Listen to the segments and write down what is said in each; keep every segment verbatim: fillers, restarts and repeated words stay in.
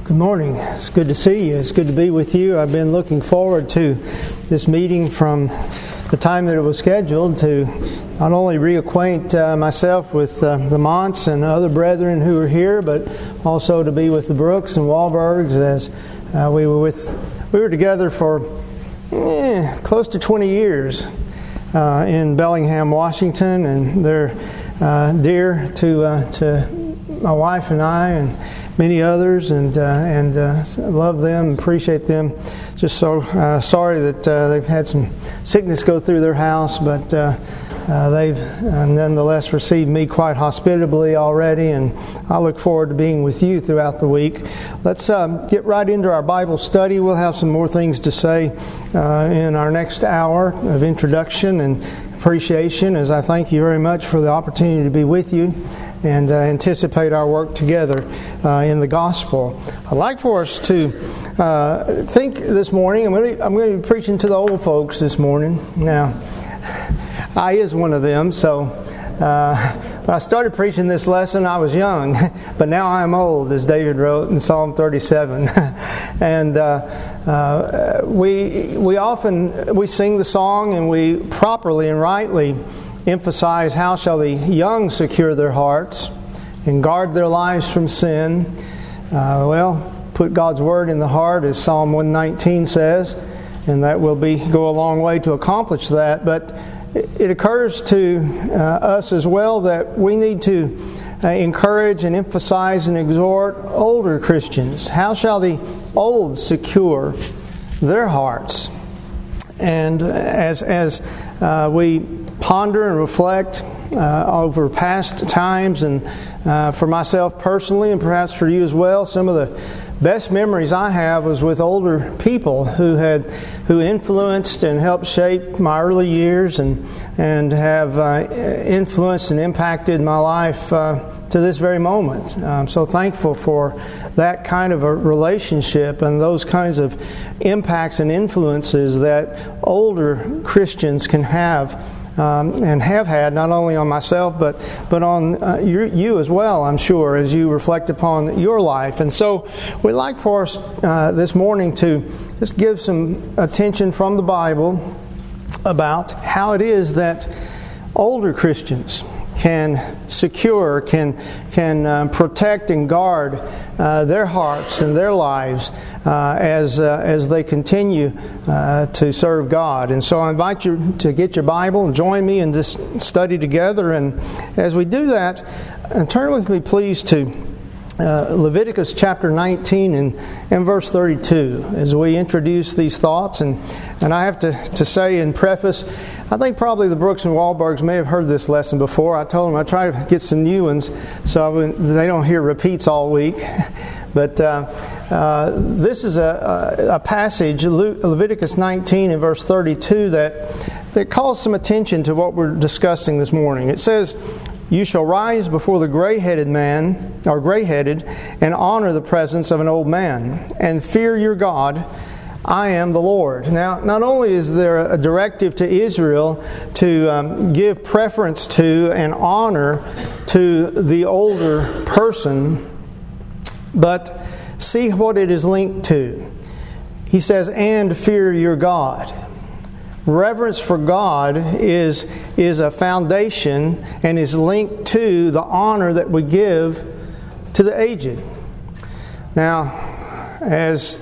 Good morning. It's good to see you. It's good to be with you. I've been looking forward to this meeting from the time that it was scheduled to not only reacquaint uh, myself with uh, the Monts and other brethren who are here, but also to be with the Brooks and Wahlbergs as uh, we were with we were together for eh, close to twenty years uh, in Bellingham, Washington, and they're uh, dear to uh, to my wife and I and many others, and uh, and uh, love them, appreciate them. Just so uh, sorry that uh, they've had some sickness go through their house, but uh, uh, they've uh, nonetheless received me quite hospitably already, and I look forward to being with you throughout the week. Let's um, get right into our Bible study. We'll have some more things to say uh, in our next hour of introduction and appreciation, as I thank you very much for the opportunity to be with you and uh, anticipate our work together uh, in the gospel. I'd like for us to uh, think this morning. I'm going, to, I'm going to be preaching to the old folks this morning. Now, I is one of them, so uh, when I started preaching this lesson, I was young, but now I am old, as David wrote in Psalm thirty-seven. and uh, uh, we we often we sing the song, and we properly and rightly emphasize how shall the young secure their hearts and guard their lives from sin. Uh, well, put God's word in the heart, as Psalm one nineteen says, and that will be go a long way to accomplish that. But it occurs to uh, us as well that we need to uh, encourage and emphasize and exhort older Christians. How shall the old secure their hearts? And as as uh, we ponder and reflect uh, over past times, and uh, for myself personally, and perhaps for you as well, some of the best memories I have was with older people who had who influenced and helped shape my early years, and and have uh, influenced and impacted my life uh, to this very moment. I'm so thankful for that kind of a relationship and those kinds of impacts and influences that older Christians can have. Um, and have had, not only on myself, but but on uh, you, you as well, I'm sure, as you reflect upon your life. And so we'd like for us uh, this morning to just give some attention from the Bible about how it is that older Christians can secure, can can uh, protect and guard uh, their hearts and their lives uh, as uh, as they continue uh, to serve God. And so I invite you to get your Bible and join me in this study together. And as we do that, uh, turn with me, please, to Uh, Leviticus chapter nineteen and, and verse thirty-two as we introduce these thoughts. And, and I have to, to say in preface, I think probably the Brooks and Wahlbergs may have heard this lesson before. I told them I try to get some new ones so they don't hear repeats all week. But uh, uh, this is a, a, a passage, Le- Leviticus nineteen and verse thirty-two, that, that calls some attention to what we're discussing this morning. It says, "You shall rise before the gray-headed man, or gray-headed, and honor the presence of an old man, and fear your God. I am the Lord." Now, not only is there a directive to Israel to um, give preference to and honor to the older person, but see what it is linked to. He says, "And fear your God." Reverence for God is, is a foundation and is linked to the honor that we give to the aged. Now, as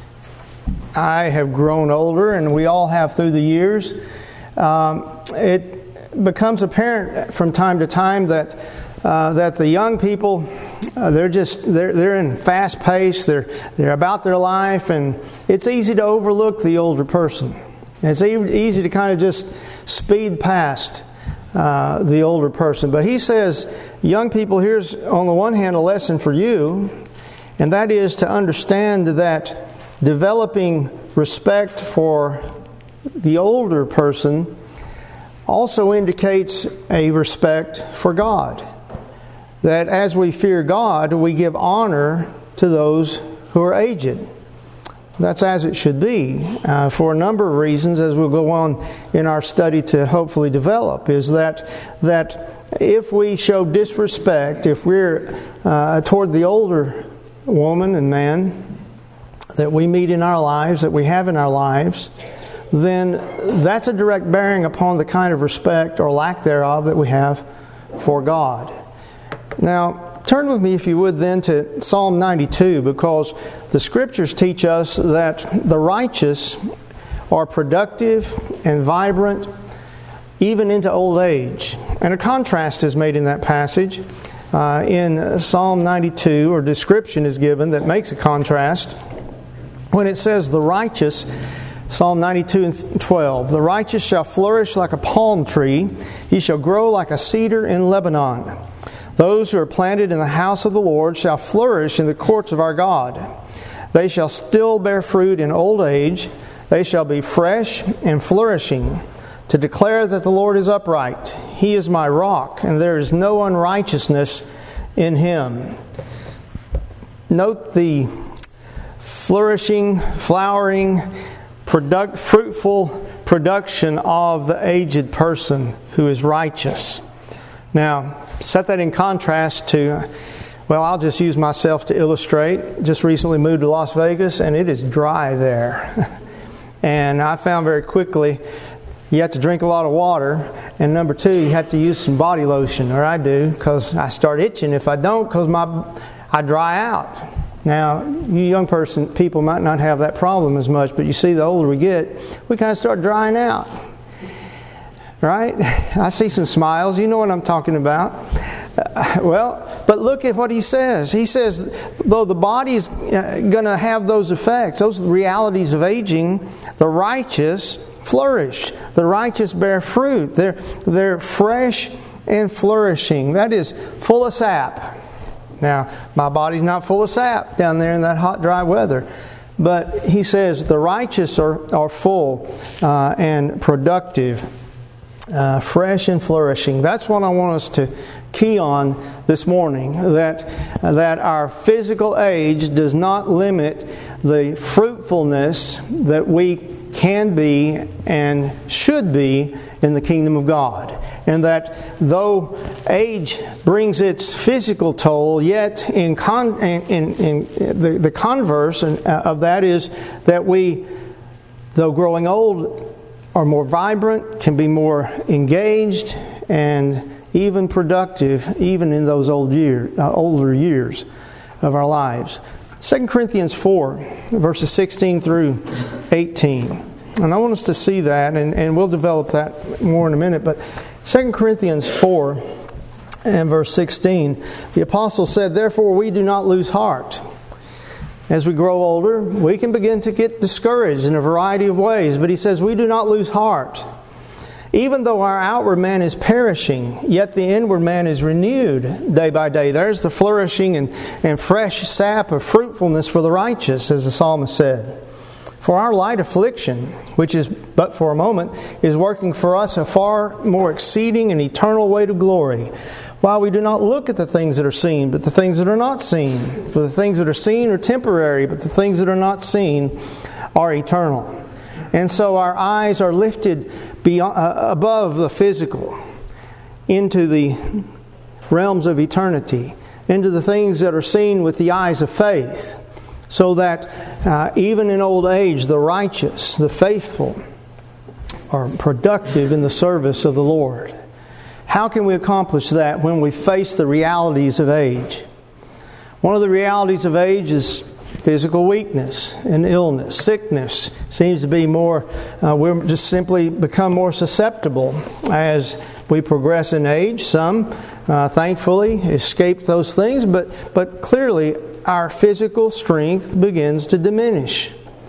I have grown older, and we all have through the years, um, it becomes apparent from time to time that uh, that the young people, uh, they're just they're they're in fast pace. They're they're about their life, and it's easy to overlook the older person. It's easy to kind of just speed past uh, the older person. But he says, young people, here's on the one hand a lesson for you, and that is to understand that developing respect for the older person also indicates a respect for God. That as we fear God, we give honor to those who are aged. That's as it should be, uh, for a number of reasons, as we'll go on in our study to hopefully develop, is that that if we show disrespect, if we're uh, toward the older woman and man that we meet in our lives, that we have in our lives, then that's a direct bearing upon the kind of respect or lack thereof that we have for God. Now, turn with me, if you would, then to Psalm ninety-two, because the Scriptures teach us that the righteous are productive and vibrant even into old age. And a contrast is made in that passage. Uh, in Psalm ninety-two, or description is given that makes a contrast when it says the righteous, Psalm ninety-two and twelve, the righteous shall flourish like a palm tree, he shall grow like a cedar in Lebanon. Those who are planted in the house of the Lord shall flourish in the courts of our God. They shall still bear fruit in old age, they shall be fresh and flourishing, to declare that the Lord is upright. He is my rock, and there is no unrighteousness in Him. Note the flourishing, flowering, product, fruitful production of the aged person who is righteous. Now, set that in contrast to, well, I'll just use myself to illustrate. Just recently moved to Las Vegas, and it is dry there. And I found very quickly you have to drink a lot of water, and number two, you have to use some body lotion, or I do, because I start itching if I don't, because my I dry out. Now, you young person people might not have that problem as much, but you see, the older we get, we kind of start drying out. Right? I see some smiles. You know what I'm talking about. Uh, well, but look at what he says. He says, though the body is uh, going to have those effects, those realities of aging, the righteous flourish. The righteous bear fruit. They're, they're fresh and flourishing. That is full of sap. Now, my body's not full of sap down there in that hot, dry weather. But he says the righteous are, are full uh, and productive, uh, fresh and flourishing. That's what I want us to key on this morning, that, uh, that our physical age does not limit the fruitfulness that we can be and should be in the kingdom of God. And that though age brings its physical toll, yet in, con, in, in, in the, the converse of that is that we, though growing old, are more vibrant, can be more engaged, and even productive, even in those old year, uh, older years of our lives. Second Corinthians four, verses sixteen through eighteen. And I want us to see that, and, and we'll develop that more in a minute. But Second Corinthians four and verse sixteen, the apostle said, "Therefore we do not lose heart." As we grow older, we can begin to get discouraged in a variety of ways. But he says, we do not lose heart. Even though our outward man is perishing, yet the inward man is renewed day by day. There's the flourishing and, and fresh sap of fruitfulness for the righteous, as the psalmist said. For our light affliction, which is but for a moment, is working for us a far more exceeding and eternal weight of glory. While we do not look at the things that are seen, but the things that are not seen. For the things that are seen are temporary, but the things that are not seen are eternal. And so our eyes are lifted beyond, uh, above the physical, into the realms of eternity, into the things that are seen with the eyes of faith, so that uh, even in old age, the righteous, the faithful, are productive in the service of the Lord. How can we accomplish that when we face the realities of age? One of the realities of age is physical weakness and illness. Sickness seems to be more, uh, we're just simply become more susceptible as we progress in age. Some, uh, thankfully, escape those things, but, but clearly our physical strength begins to diminish.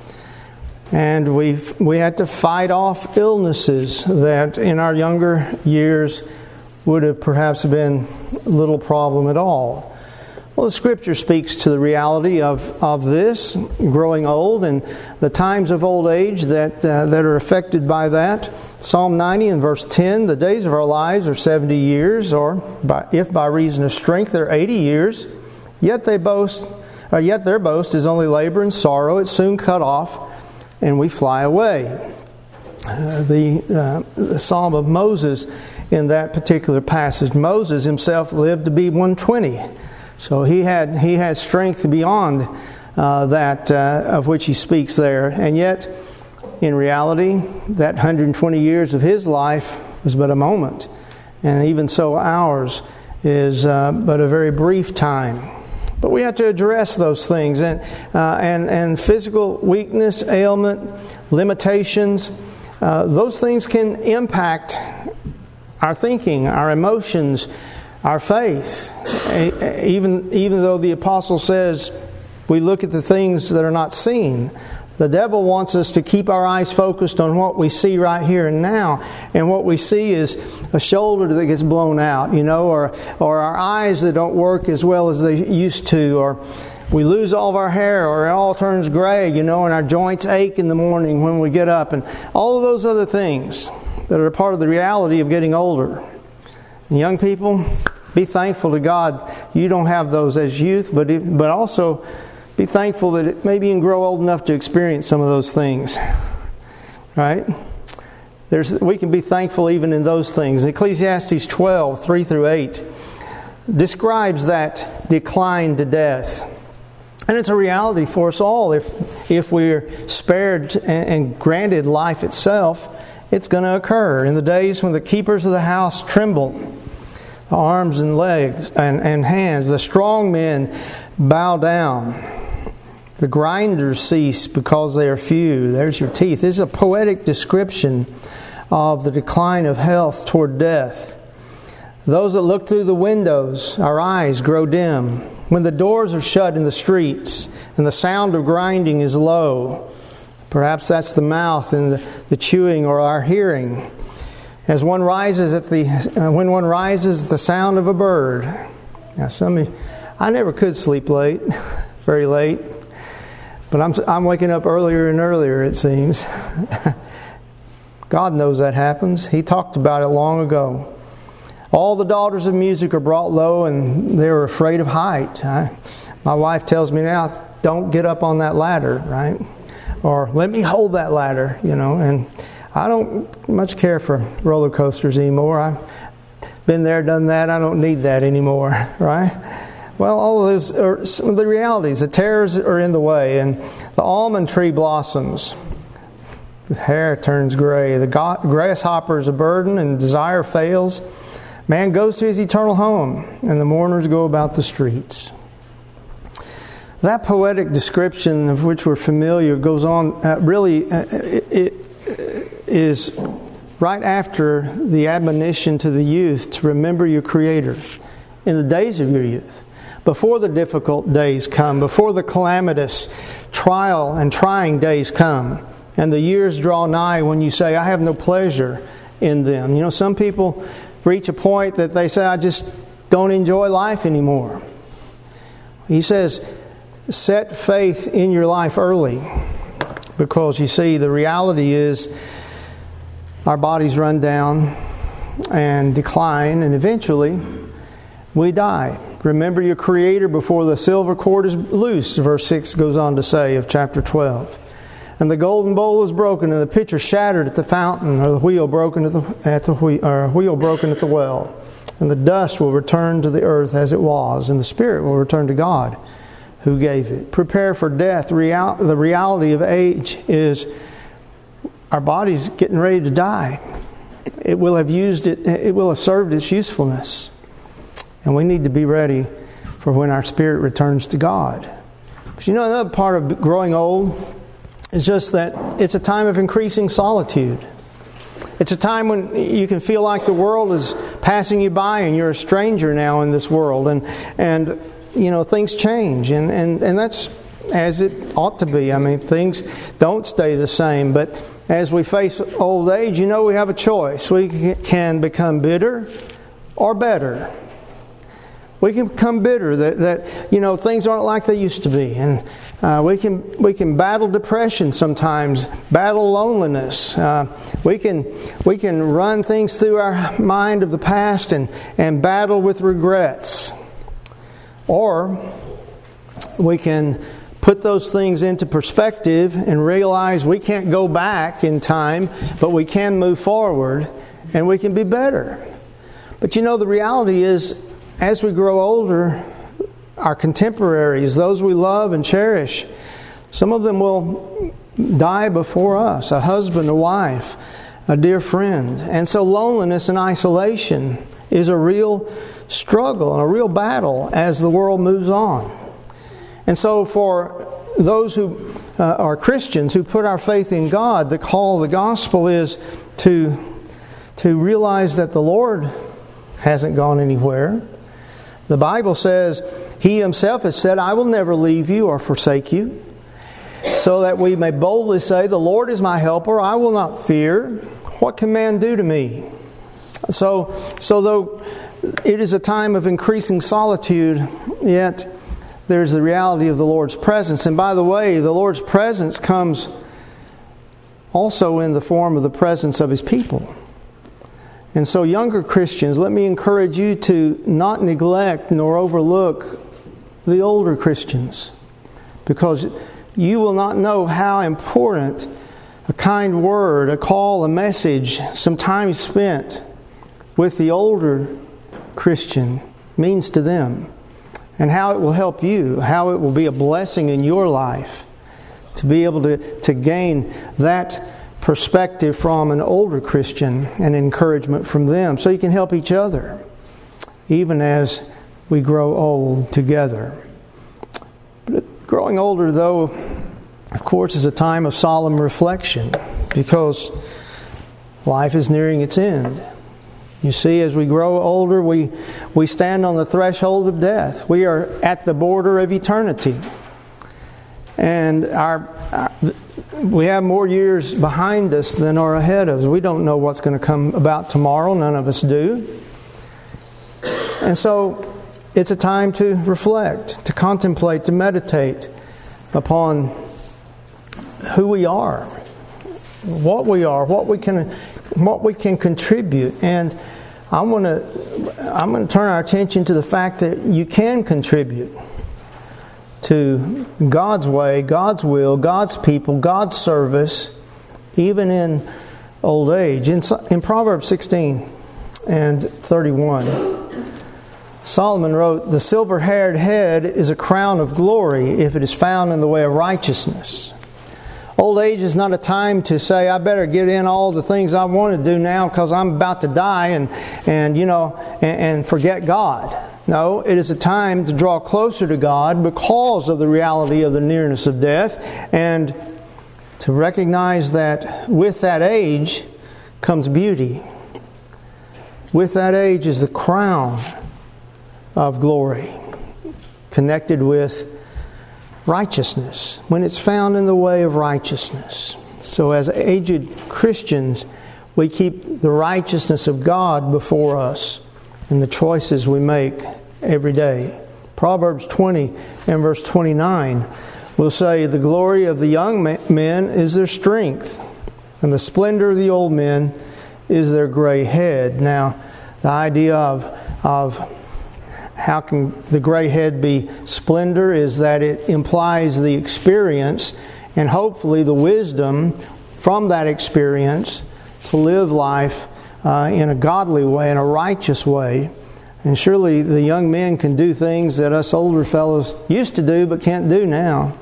And we we had to fight off illnesses that in our younger years would have perhaps been little problem at all. Well, the Scripture speaks to the reality of, of this, growing old, and the times of old age that uh, that are affected by that. Psalm ninety and verse ten, the days of our lives are seventy years, or by, if by reason of strength they're eighty years, yet they boast, or yet their boast is only labor and sorrow. It's soon cut off, and we fly away. Uh, the, uh, the Psalm of Moses in that particular passage, Moses himself lived to be one hundred twenty. So he had he had strength beyond uh, that uh, of which he speaks there. And yet, in reality, that one hundred twenty years of his life was but a moment. And even so, ours is uh, but a very brief time. But we have to address those things. And, uh, and, and physical weakness, ailment, limitations, uh, those things can impact our thinking, our emotions, our faith. Even, even though the apostle says we look at the things that are not seen, the devil wants us to keep our eyes focused on what we see right here and now. And what we see is a shoulder that gets blown out, you know, or or our eyes that don't work as well as they used to, or we lose all of our hair, or it all turns gray, you know, and our joints ache in the morning when we get up, and all of those other things that are a part of the reality of getting older. And young people, be thankful to God you don't have those as youth, but it, but also be thankful that it, maybe you can grow old enough to experience some of those things. Right? There's, we can be thankful even in those things. Ecclesiastes twelve, three through eight describes that decline to death. And it's a reality for us all. If, if we're spared and, and granted life itself, it's going to occur. In the days when the keepers of the house tremble, the arms and legs and, and hands, the strong men bow down. The grinders cease because they are few. There's your teeth. This is a poetic description of the decline of health toward death. Those that look through the windows, our eyes grow dim. When the doors are shut in the streets and the sound of grinding is low, perhaps that's the mouth and the, the chewing or our hearing. As one rises at the uh, when one rises, the sound of a bird. Now, some of you, I never could sleep late, very late. But I'm I'm waking up earlier and earlier, it seems. God knows that happens. He talked about it long ago. All the daughters of music are brought low, and they were afraid of height. I, my wife tells me now, don't get up on that ladder, right? Or let me hold that ladder, you know. And I don't much care for roller coasters anymore. I've been there, done that. I don't need that anymore, right? Well, all of those are some of the realities. The terrors are in the way, and the almond tree blossoms. The hair turns gray. The grasshopper is a burden, and desire fails. Man goes to his eternal home, and the mourners go about the streets. That poetic description of which we're familiar goes on, uh, really, uh, it, it is right after the admonition to the youth to remember your Creator in the days of your youth. Before the difficult days come, before the calamitous trial and trying days come, and the years draw nigh when you say, I have no pleasure in them. You know, some people reach a point that they say, I just don't enjoy life anymore. He says, set faith in your life early, because you see, the reality is our bodies run down and decline, and eventually we die. Remember your Creator before the silver cord is loose, verse six goes on to say of chapter twelve. And the golden bowl is broken, and the pitcher shattered at the fountain, or the wheel broken at the at the wheel, or wheel broken at the well. And the dust will return to the earth as it was, and the spirit will return to God who gave it. Prepare for death. Real, the reality of age is our body's getting ready to die. It will have used it. It will have served its usefulness. And we need to be ready for when our spirit returns to God. But you know, another part of growing old is just that it's a time of increasing solitude. It's a time when you can feel like the world is passing you by and you're a stranger now in this world. And, and you know, things change. And, and, and that's as it ought to be. I mean, things don't stay the same. But as we face old age, you know we have a choice. We can become bitter or better. We can become bitter that, that you know things aren't like they used to be, and uh, we can we can battle depression sometimes, battle loneliness. Uh, we can we can run things through our mind of the past and and battle with regrets, or we can put those things into perspective and realize we can't go back in time, but we can move forward and we can be better. But you know the reality is, as we grow older, our contemporaries, those we love and cherish. Some of them will die before us, a husband, a wife, a dear friend. And so loneliness and isolation is a real struggle and a real battle as the world moves on. And so for those who uh, are Christians who put our faith in God, the call of the gospel is to, to realize that the Lord hasn't gone anywhere. The Bible says He Himself has said, I will never leave you or forsake you. So that we may boldly say, the Lord is my helper, I will not fear. What can man do to me? So, so though it is a time of increasing solitude, yet there's the reality of the Lord's presence. And by the way, the Lord's presence comes also in the form of the presence of His people. And so younger Christians, let me encourage you to not neglect nor overlook the older Christians, because you will not know how important a kind word, a call, a message, some time spent with the older Christian means to them, and how it will help you, how it will be a blessing in your life to be able to, to gain that perspective from an older Christian and encouragement from them, so you can help each other even as we grow old together. But growing older, though, of course, is a time of solemn reflection, because life is nearing its end. You see, as we grow older, we, we stand on the threshold of death. We are at the border of eternity. And our, our we have more years behind us than are ahead of us. We don't know what's going to come about tomorrow. None of us do. And so it's a time to reflect, to contemplate, to meditate upon who we are, what we are, what we can, what we can contribute. And I want to, I'm going to turn our attention to the fact that you can contribute to God's way, God's will, God's people, God's service, even in old age. In, in Proverbs sixteen and thirty-one, Solomon wrote, "The silver-haired head is a crown of glory if it is found in the way of righteousness." Old age is not a time to say, I better get in all the things I want to do now because I'm about to die and, and you know, and, and forget God. No, it is a time to draw closer to God because of the reality of the nearness of death, and to recognize that with that age comes beauty. With that age is the crown of glory connected with righteousness, when it's found in the way of righteousness. So as aged Christians, we keep the righteousness of God before us in the choices we make every day. Proverbs twenty and verse twenty-nine will say, "The glory of the young men is their strength, and the splendor of the old men is their gray head." Now, the idea of, of how can the gray head be splendor is that it implies the experience and hopefully the wisdom from that experience to live life uh, in a godly way, in a righteous way. And surely the young men can do things that us older fellows used to do but can't do now.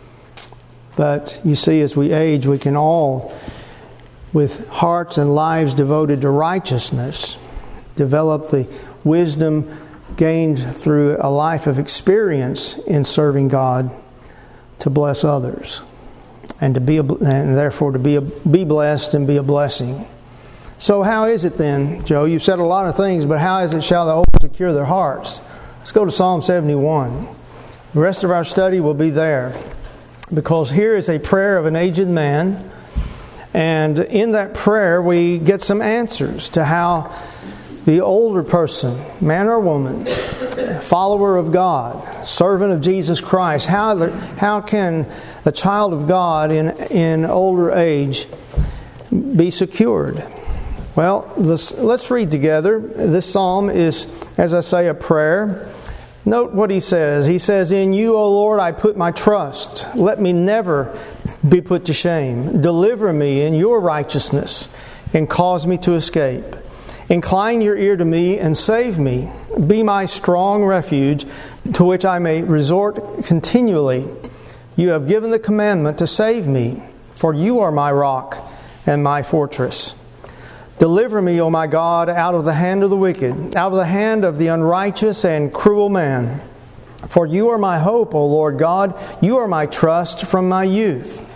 But you see, as we age, we can all, with hearts and lives devoted to righteousness, develop the wisdom gained through a life of experience in serving God to bless others, and to be a, and therefore to be a, be blessed and be a blessing. So how is it then, Joe? You've said a lot of things, but how is it shall the old secure their hearts? Let's go to Psalm seventy-one. The rest of our study will be there, because here is a prayer of an aged man, and in that prayer we get some answers to how the older person, man or woman, follower of God, servant of Jesus Christ, how the, how can a child of God in in older age be secured? Well, this, let's read together. This psalm is, as I say, a prayer. Note what he says. He says, "In you, O Lord, I put my trust. Let me never be put to shame. Deliver me in your righteousness and cause me to escape. Incline your ear to me and save me. Be my strong refuge, to which I may resort continually. You have given the commandment to save me, for you are my rock and my fortress. Deliver me, O my God, out of the hand of the wicked, out of the hand of the unrighteous and cruel man. For you are my hope, O Lord God. You are my trust from my youth.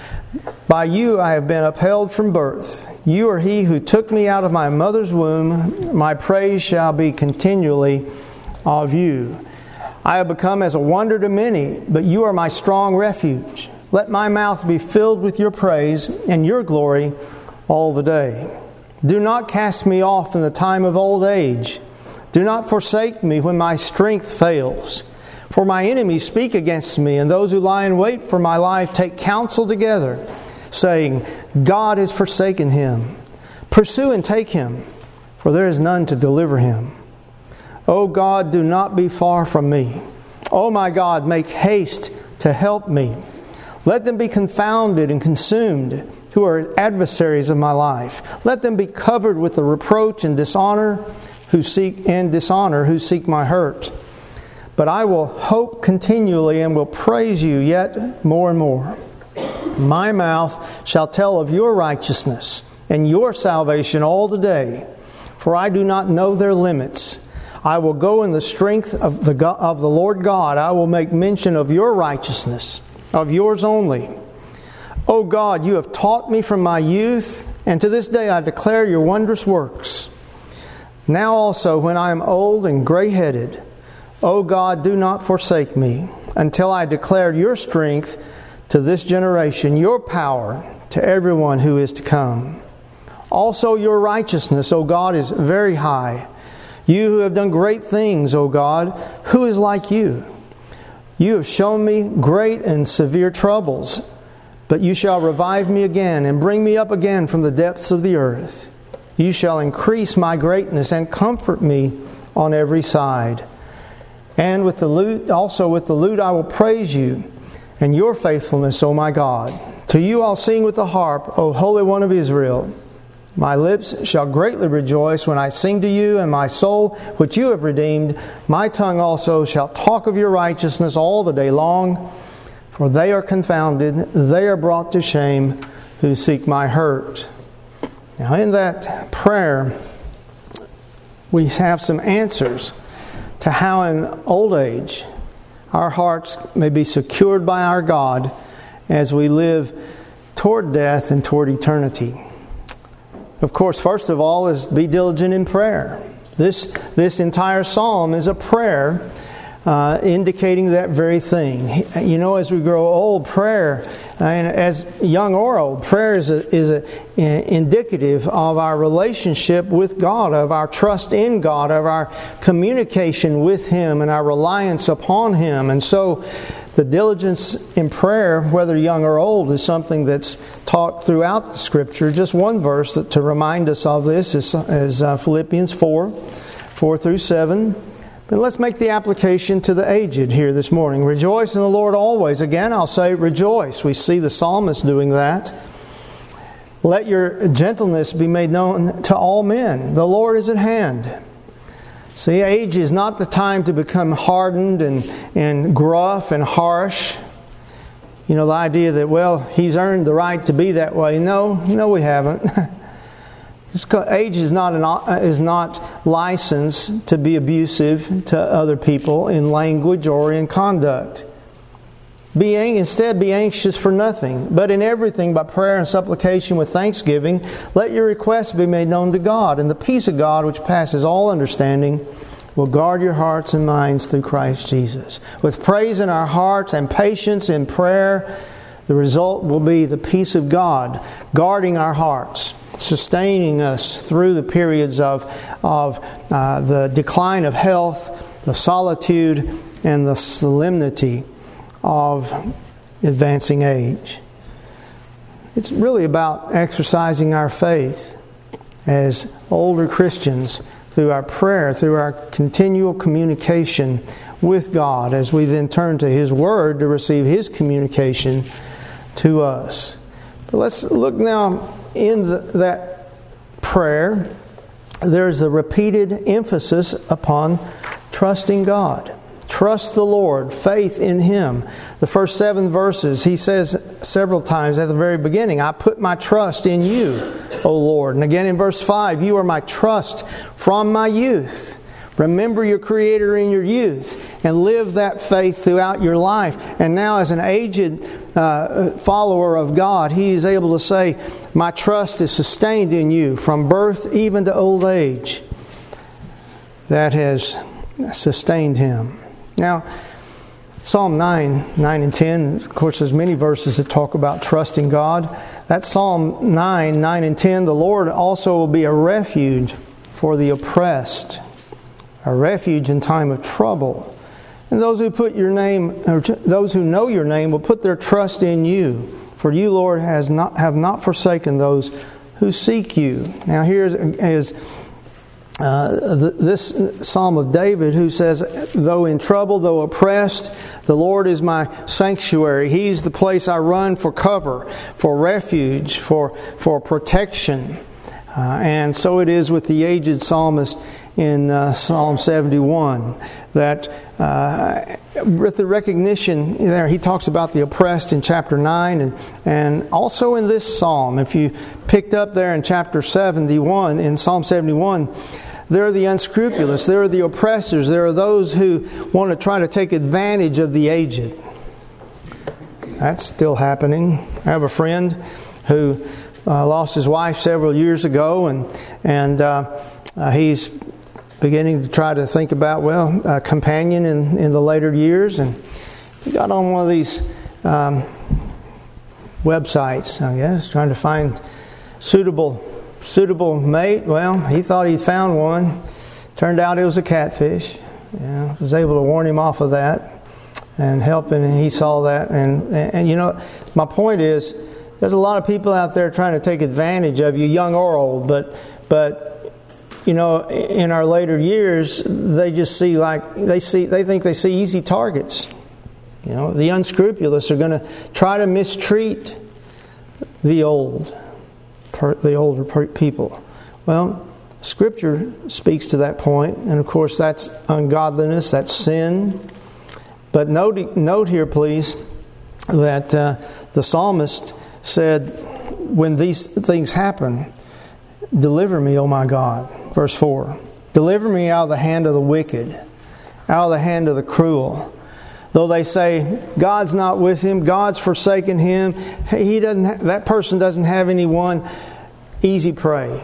By you I have been upheld from birth. You are He who took me out of my mother's womb. My praise shall be continually of you. I have become as a wonder to many, but you are my strong refuge. Let my mouth be filled with your praise and your glory all the day. Do not cast me off in the time of old age. Do not forsake me when my strength fails. For my enemies speak against me, and those who lie in wait for my life take counsel together, saying, God has forsaken him. Pursue and take him, for there is none to deliver him. O God, do not be far from me. O my God, make haste to help me. Let them be confounded and consumed who are adversaries of my life. Let them be covered with the reproach and dishonor who seek and dishonor who seek my hurt. But I will hope continually and will praise you yet more and more. My mouth shall tell of your righteousness and your salvation all the day, for I do not know their limits. I will go in the strength of the God, of the Lord God. I will make mention of your righteousness, of yours only. O God, you have taught me from my youth, and to this day I declare your wondrous works. Now also, when I am old and gray-headed, O God, do not forsake me, until I declare your strength to this generation, your power to everyone who is to come. Also your righteousness, O God, is very high. You who have done great things, O God, who is like you? You have shown me great and severe troubles, but you shall revive me again and bring me up again from the depths of the earth. You shall increase my greatness and comfort me on every side. And with the lute, also with the lute I will praise you and your faithfulness, O my God. To you I'll sing with the harp, O Holy One of Israel. My lips shall greatly rejoice when I sing to you, and my soul, which you have redeemed, my tongue also shall talk of your righteousness all the day long. For they are confounded, they are brought to shame, who seek my hurt. Now in that prayer, we have some answers to how in old age our hearts may be secured by our God as we live toward death and toward eternity. Of course, first of all is be diligent in prayer. This, this entire psalm is a prayer Uh, indicating that very thing. You know, as we grow old, prayer, and as young or old, prayer is a, is a, a indicative of our relationship with God, of our trust in God, of our communication with Him, and our reliance upon Him. And so, the diligence in prayer, whether young or old, is something that's taught throughout the Scripture. Just one verse that to remind us of this is, is uh, Philippians four, four through seven. But let's make the application to the aged here this morning. Rejoice in the Lord always. Again, I'll say rejoice. We see the psalmist doing that. Let your gentleness be made known to all men. The Lord is at hand. See, age is not the time to become hardened and, and gruff and harsh. You know, the idea that, well, he's earned the right to be that way. No, no we haven't. Age is not an, is not licensed to be abusive to other people in language or in conduct. Be instead be anxious for nothing, but in everything by prayer and supplication with thanksgiving, let your requests be made known to God, and the peace of God, which passes all understanding, will guard your hearts and minds through Christ Jesus. With praise in our hearts and patience in prayer, the result will be the peace of God guarding our hearts, sustaining us through the periods of, of uh, the decline of health, the solitude, and the solemnity of advancing age. It's really about exercising our faith as older Christians through our prayer, through our continual communication with God, as we then turn to His Word to receive His communication to us. But let's look now in the, that prayer there's a repeated emphasis upon trusting God. Trust the Lord, faith in Him. The first seven verses, he says several times at the very beginning, I put my trust in you, O Lord. And again in verse five, you are my trust from my youth. Remember your Creator in your youth and live that faith throughout your life. And now as an aged uh, follower of God, he is able to say, my trust is sustained in you from birth even to old age. That has sustained him. Now, Psalm nine, nine and ten, of course there's many verses that talk about trusting God. That's Psalm nine, nine and ten. The Lord also will be a refuge for the oppressed, a refuge in time of trouble. And those who put your name, or those who know your name, will put their trust in you. For you, Lord, has not have not forsaken those who seek you. Now here is uh, this Psalm of David, who says, though in trouble, though oppressed, the Lord is my sanctuary. He's the place I run for cover, for refuge, for for protection. Uh, and so it is with the aged psalmist in uh, Psalm seventy-one, that uh, with the recognition there, he talks about the oppressed in chapter nine, and, and also in this psalm. If you picked up there in chapter seventy-one, in Psalm seventy-one, there are the unscrupulous, there are the oppressors, there are those who want to try to take advantage of the aged. That's still happening. I have a friend who uh, lost his wife several years ago, and, and uh, uh, he's beginning to try to think about, well, a companion in, in the later years. And he got on one of these um, websites, I guess, trying to find suitable suitable mate. Well, he thought he'd found one. Turned out it was a catfish. Yeah, was able to warn him off of that and help him, and he saw that. And, and, and you know, my point is, there's a lot of people out there trying to take advantage of you, young or old, but but you know, in our later years, they just see like they see they think they see easy targets. You know, the unscrupulous are going to try to mistreat the old, the older people. Well, Scripture speaks to that point, and of course, that's ungodliness, that's sin. But note, note here, please, that uh, the psalmist said, "When these things happen, deliver me, O my God." Verse four, deliver me out of the hand of the wicked, out of the hand of the cruel. Though they say, God's not with him, God's forsaken him, he doesn't. Ha- that person doesn't have anyone. Easy prey.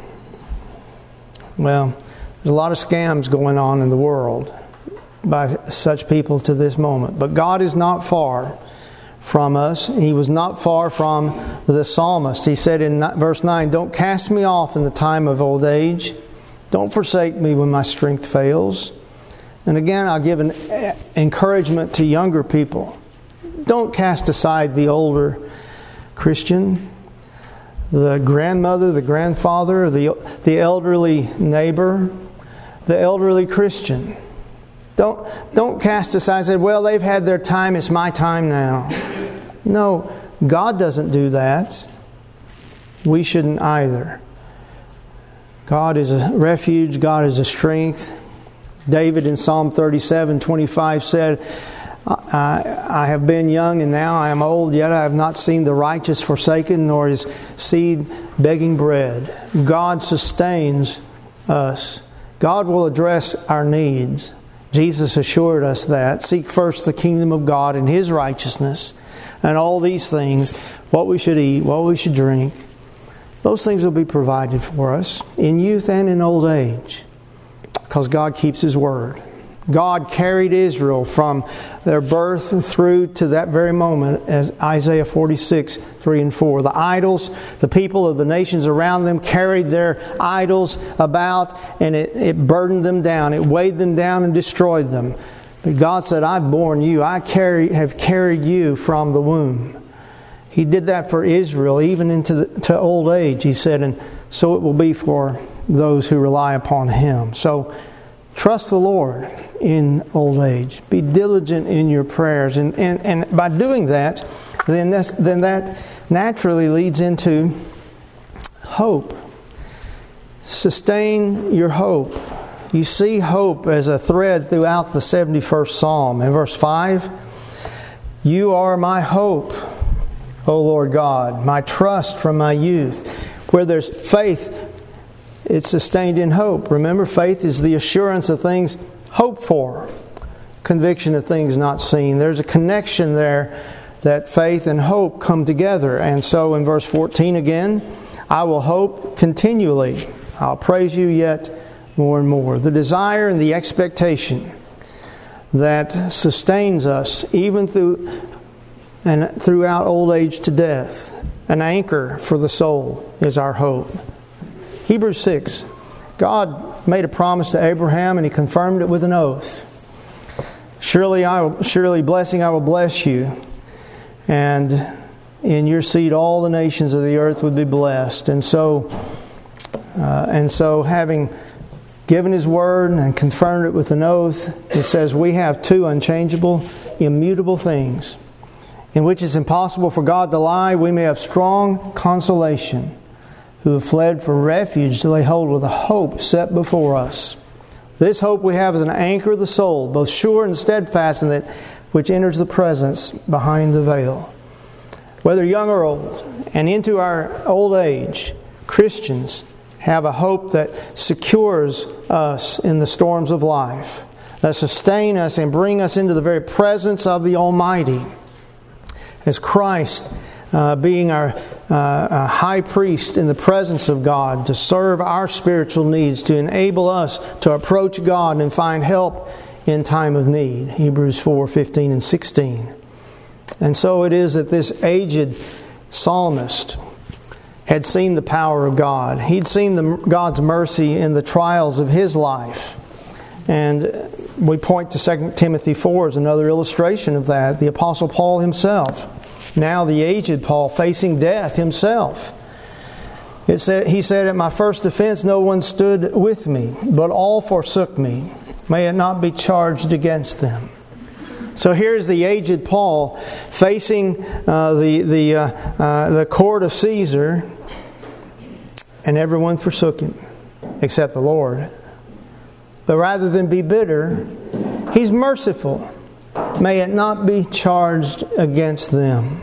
Well, there's a lot of scams going on in the world by such people to this moment. But God is not far from us. He was not far from the psalmist. He said in verse nine, don't cast me off in the time of old age. Don't forsake me when my strength fails. And again, I'll give an encouragement to younger people. Don't cast aside the older Christian, the grandmother, the grandfather, the, the elderly neighbor, the elderly Christian. Don't, don't cast aside and say, well, they've had their time, it's my time now. No, God doesn't do that. We shouldn't either. God is a refuge, God is a strength. David in Psalm thirty-seven twenty-five said, I, I have been young and now I am old, yet I have not seen the righteous forsaken, nor his seed begging bread. God sustains us. God will address our needs. Jesus assured us that. Seek first the kingdom of God and His righteousness, and all these things, what we should eat, what we should drink, those things will be provided for us in youth and in old age, because God keeps His word. God carried Israel from their birth through to that very moment, as Isaiah forty-six, three and four. The idols, the people of the nations around them carried their idols about, and it, it burdened them down. It weighed them down and destroyed them. But God said, I've borne you. I carry, have carried you from the womb. He did that for Israel, even into the, to old age, He said, and so it will be for those who rely upon Him. So, trust the Lord in old age. Be diligent in your prayers. And, and, and by doing that, then, that's, then that naturally leads into hope. sustain your hope. You see hope as a thread throughout the seventy-first Psalm. In verse five, you are my hope, O Lord God, my trust from my youth. Where there's faith, it's sustained in hope. Remember, faith is the assurance of things hoped for, conviction of things not seen. There's a connection there that faith and hope come together. And so in verse fourteen again, I will hope continually. I'll praise you yet more and more. The desire and the expectation that sustains us even through and throughout old age to death. An anchor for the soul is our hope. Hebrews six. God made a promise to Abraham and He confirmed it with an oath. Surely I will, surely blessing I will bless you, and in your seed all the nations of the earth would be blessed. And so, uh, and so having given His word and confirmed it with an oath, it says we have two unchangeable, immutable things, in which it's impossible for God to lie. We may have strong consolation, who have fled for refuge to lay hold of the hope set before us. This hope we have is an anchor of the soul, both sure and steadfast, in that which enters the presence behind the veil. Whether young or old, and into our old age, Christians have a hope that secures us in the storms of life, that sustain us and bring us into the very presence of the Almighty. As Christ, uh, being our uh, high priest in the presence of God, to serve our spiritual needs, to enable us to approach God and find help in time of need. Hebrews four, fifteen and sixteen. And so it is that this aged psalmist had seen the power of God. He'd seen the, God's mercy in the trials of his life. And we point to Second Timothy four as another illustration of that. The Apostle Paul himself, now the aged Paul, facing death himself. It said, he said, at my first offense no one stood with me, but all forsook me. May it not be charged against them. So here's the aged Paul facing uh, the the uh, uh, the court of Caesar, and everyone forsook him except the Lord. But rather than be bitter, he's merciful. May it not be charged against them.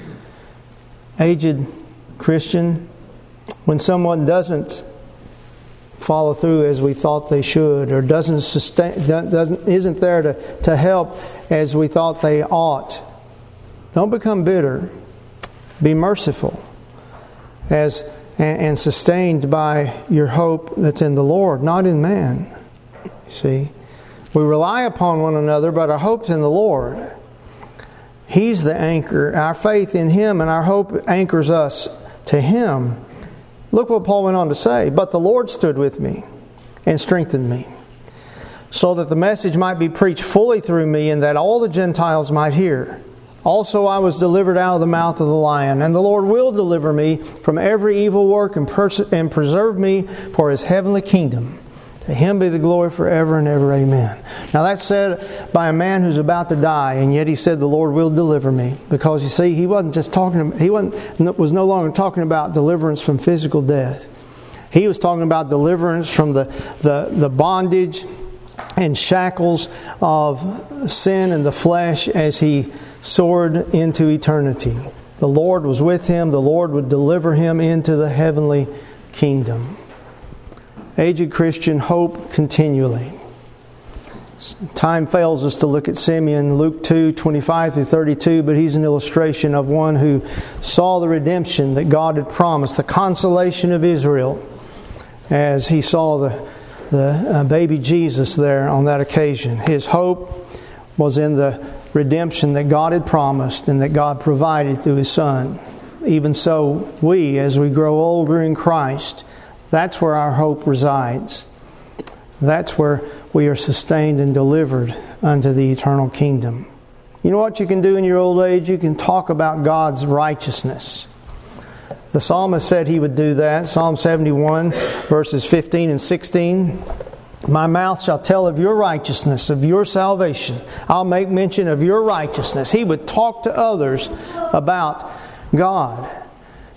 Aged Christian, when someone doesn't follow through as we thought they should, or doesn't sustain, doesn't isn't there to, to help as we thought they ought, don't become bitter. Be merciful, as and, and sustained by your hope that's in the Lord, not in man. You see, we rely upon one another, but our hope's in the Lord. He's the anchor. Our faith in Him and our hope anchors us to Him. Look what Paul went on to say. But the Lord stood with me and strengthened me, so that the message might be preached fully through me, and that all the Gentiles might hear. Also I was delivered out of the mouth of the lion, and the Lord will deliver me from every evil work and, pers- and preserve me for His heavenly kingdom. To Him be the glory forever and ever. Amen. Now that's said by a man who's about to die, and yet he said the Lord will deliver me. Because you see, he wasn't just talking, he wasn't, was no longer talking about deliverance from physical death. He was talking about deliverance from the, the, the bondage and shackles of sin and the flesh as he soared into eternity. The Lord was with him. The Lord would deliver him into the heavenly kingdom. Aged Christian, hope continually. Time fails us to look at Simeon, Luke two, twenty-five through thirty-two, but he's an illustration of one who saw the redemption that God had promised, the consolation of Israel, as he saw the, the uh, baby Jesus there on that occasion. His hope was in the redemption that God had promised and that God provided through His Son. Even so, we, as we grow older in Christ, that's where our hope resides. That's where we are sustained and delivered unto the eternal kingdom. You know what you can do in your old age? You can talk about God's righteousness. The psalmist said he would do that. Psalm seventy-one, verses fifteen and sixteen. My mouth shall tell of your righteousness, of your salvation. I'll make mention of your righteousness. He would talk to others about God.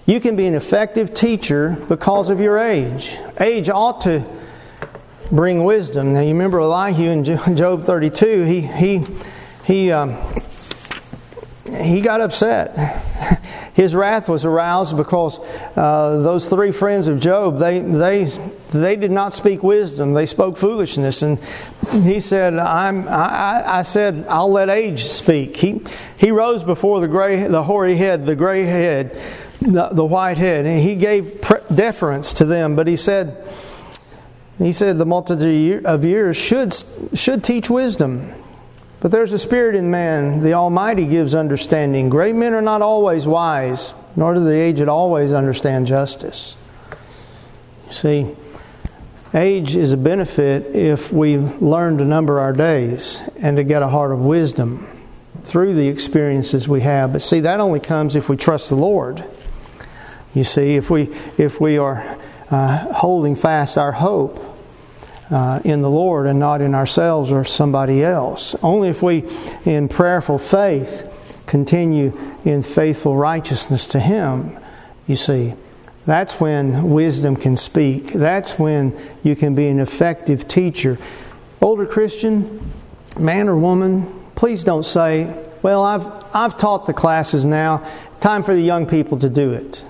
You can be an effective teacher because of your age. Age ought to bring wisdom. Now you remember Elihu in Job thirty-two. He he he um, he got upset. His wrath was aroused because uh, those three friends of Job, they they they did not speak wisdom. They spoke foolishness, and he said, "I'm." I, I said, "I'll let age speak." He he rose before the gray, the hoary head, the gray head, the, the white head, and he gave deference to them. But he said, he said, the multitude of years should should teach wisdom. But there's a spirit in man. The Almighty gives understanding. Great men are not always wise, nor do the aged always understand justice. You see, age is a benefit if we learn to number our days and to get a heart of wisdom through the experiences we have. But see, that only comes if we trust the Lord. You see, if we if we are uh, holding fast our hope Uh, in the Lord and not in ourselves or somebody else. Only if we, in prayerful faith, continue in faithful righteousness to Him, you see, that's when wisdom can speak. That's when you can be an effective teacher. Older Christian, man or woman, please don't say, well, I've, I've taught the classes now. Time for the young people to do it.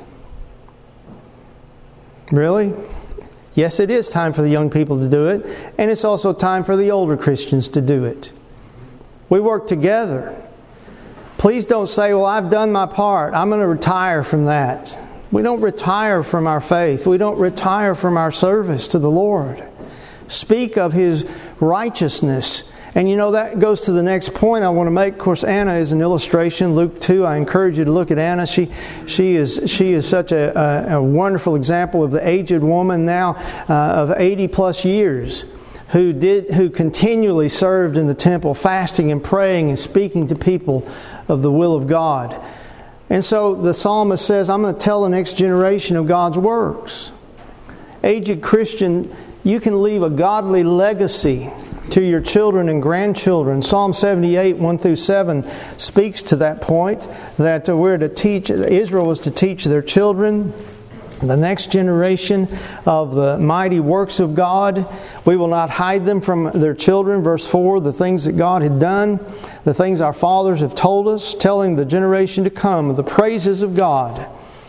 Really? Yes, it is time for the young people to do it, and it's also time for the older Christians to do it. We work together. Please don't say, well, I've done my part. I'm going to retire from that. We don't retire from our faith. We don't retire from our service to the Lord. Speak of His righteousness. And you know, that goes to the next point I want to make. Of course, Anna is an illustration. Luke two, I encourage you to look at Anna. She she is she is such a, a, a wonderful example of the aged woman now uh, of eighty plus years who did who continually served in the temple, fasting and praying and speaking to people of the will of God. And so the psalmist says, I'm going to tell the next generation of God's works. Aged Christian, you can leave a godly legacy to your children and grandchildren. Psalm seventy-eight, one through seven speaks to that point, that we're to teach, Israel was to teach their children, the next generation, of the mighty works of God. We will not hide them from their children. Verse four, the things that God had done, the things our fathers have told us, telling the generation to come the praises of God.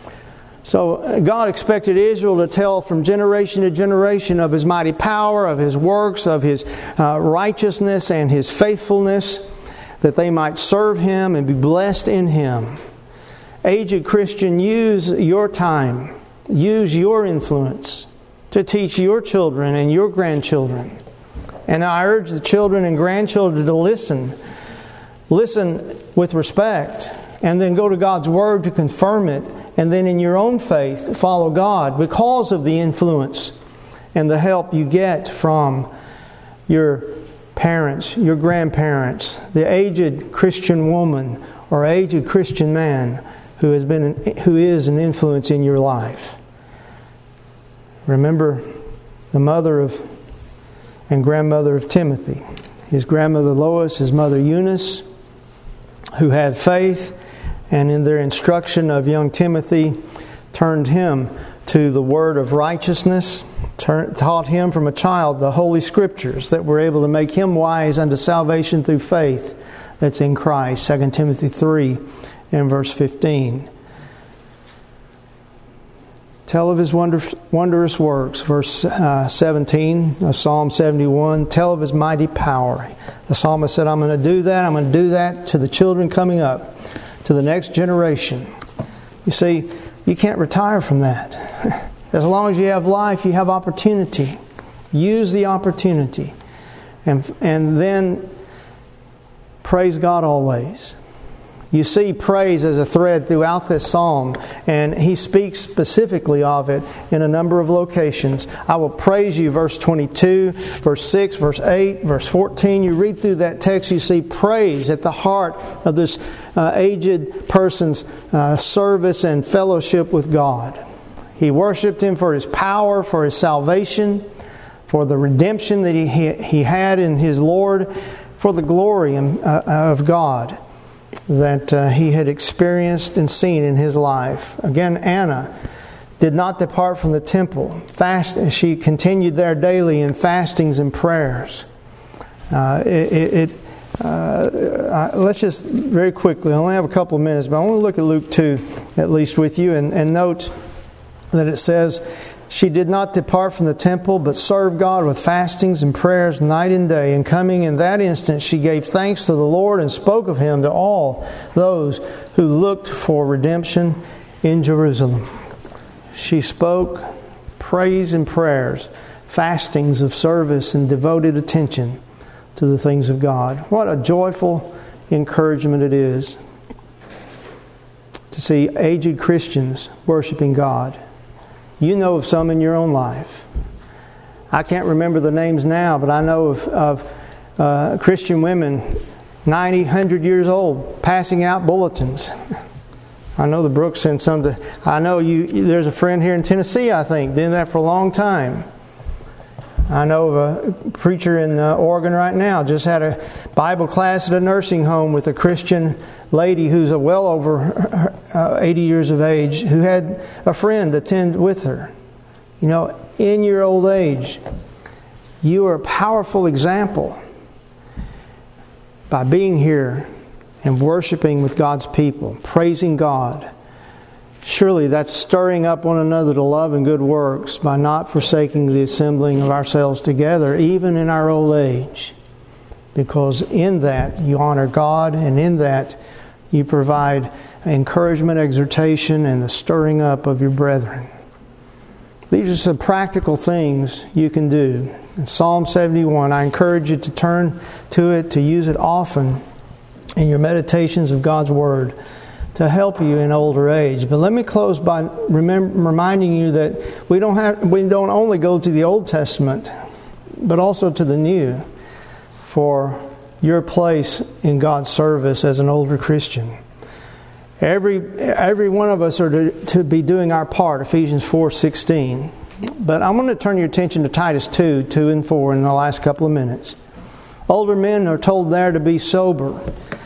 So God expected Israel to tell from generation to generation of His mighty power, of His works, of His uh, righteousness and His faithfulness, that they might serve Him and be blessed in Him. Aged Christian, use your time, use your influence to teach your children and your grandchildren. And I urge the children and grandchildren to listen. Listen with respect, and then go to God's Word to confirm it. And then in your own faith, follow God because of the influence and the help you get from your parents, your grandparents, the aged Christian woman or aged Christian man who has been, who is an influence in your life. Remember the mother of and grandmother of Timothy, his grandmother Lois, his mother Eunice, who had faith, and in their instruction of young Timothy, turned him to the word of righteousness, taught him from a child the Holy Scriptures that were able to make him wise unto salvation through faith that's in Christ. Second Timothy three and verse fifteen. Tell of His wonder, wondrous works. Verse uh, seventeen of Psalm seventy-one. Tell of His mighty power. The psalmist said, I'm going to do that. I'm going to do that to the children coming up, to the next generation. You see, you can't retire from that. As long as you have life, you have opportunity. Use the opportunity. And, and then praise God always. You see praise as a thread throughout this psalm, and he speaks specifically of it in a number of locations. I will praise you, verse twenty-two, verse six, verse eight, verse fourteen. You read through that text, you see praise at the heart of this uh, aged person's uh, service and fellowship with God. He worshipped Him for His power, for His salvation, for the redemption that he, he had in his Lord, for the glory of God. that uh, he had experienced and seen in his life. Again, Anna did not depart from the temple. Fast, she continued there daily in fastings and prayers. Uh, it, it, uh, let's just very quickly, I only have a couple of minutes, but I want to look at Luke two at least with you and, and note that it says, she did not depart from the temple, but served God with fastings and prayers night and day. And coming in that instant, she gave thanks to the Lord and spoke of Him to all those who looked for redemption in Jerusalem. She spoke praise and prayers, fastings of service and devoted attention to the things of God. What a joyful encouragement it is to see aged Christians worshiping God. You know of some in your own life. I can't remember the names now, but I know of, of uh, Christian women, ninety, one hundred years old, passing out bulletins. I know the Brooks sent some to... I know you. There's a friend here in Tennessee, I think, doing that for a long time. I know of a preacher in uh, Oregon right now, just had a Bible class at a nursing home with a Christian lady who's a well over uh, eighty years of age, who had a friend attend with her. You know, in your old age, you are a powerful example by being here and worshiping with God's people, praising God. Surely that's stirring up one another to love and good works by not forsaking the assembling of ourselves together, even in our old age. Because in that you honor God, and in that you provide encouragement, exhortation, and the stirring up of your brethren. These are some practical things you can do. In Psalm seventy-one, I encourage you to turn to it, to use it often in your meditations of God's Word, to help you in older age. But let me close by remember, reminding you that we don't have we don't only go to the Old Testament, but also to the New for your place in God's service as an older Christian. Every every one of us are to, to be doing our part, Ephesians four sixteen. But I'm going to turn your attention to Titus two, two and four in the last couple of minutes. Older men are told there to be sober,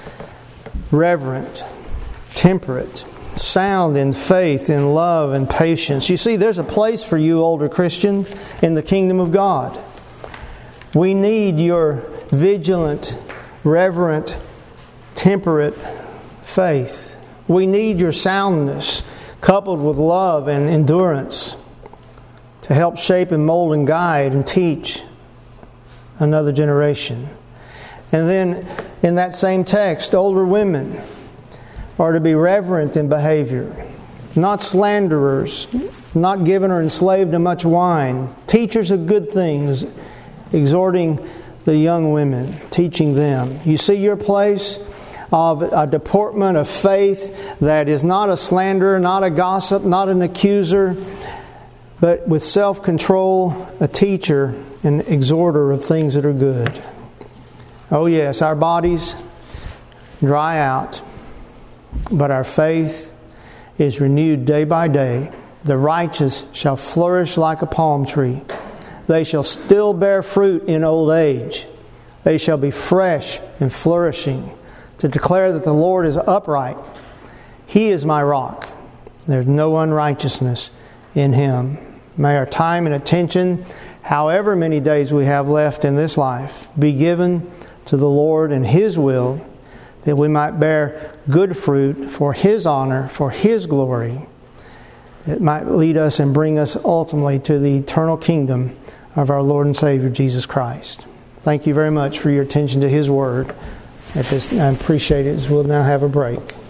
reverent, temperate, sound in faith, in love, and patience. You see, there's a place for you, older Christian, in the kingdom of God. We need your vigilant, reverent, temperate faith. We need your soundness, coupled with love and endurance, to help shape and mold and guide and teach another generation. And then, in that same text, older women are to be reverent in behavior, not slanderers, not given or enslaved to much wine, teachers of good things, exhorting the young women, teaching them. You see your place of a deportment of faith that is not a slanderer, not a gossip, not an accuser, but with self-control, a teacher and exhorter of things that are good. Oh yes, our bodies dry out, but our faith is renewed day by day. The righteous shall flourish like a palm tree. They shall still bear fruit in old age. They shall be fresh and flourishing, to declare that the Lord is upright. He is my rock. There's no unrighteousness in Him. May our time and attention, however many days we have left in this life, be given to the Lord and His will, that we might bear good fruit for His honor, for His glory. It might lead us and bring us ultimately to the eternal kingdom of our Lord and Savior, Jesus Christ. Thank you very much for your attention to His Word. At this, I appreciate it. We'll now have a break.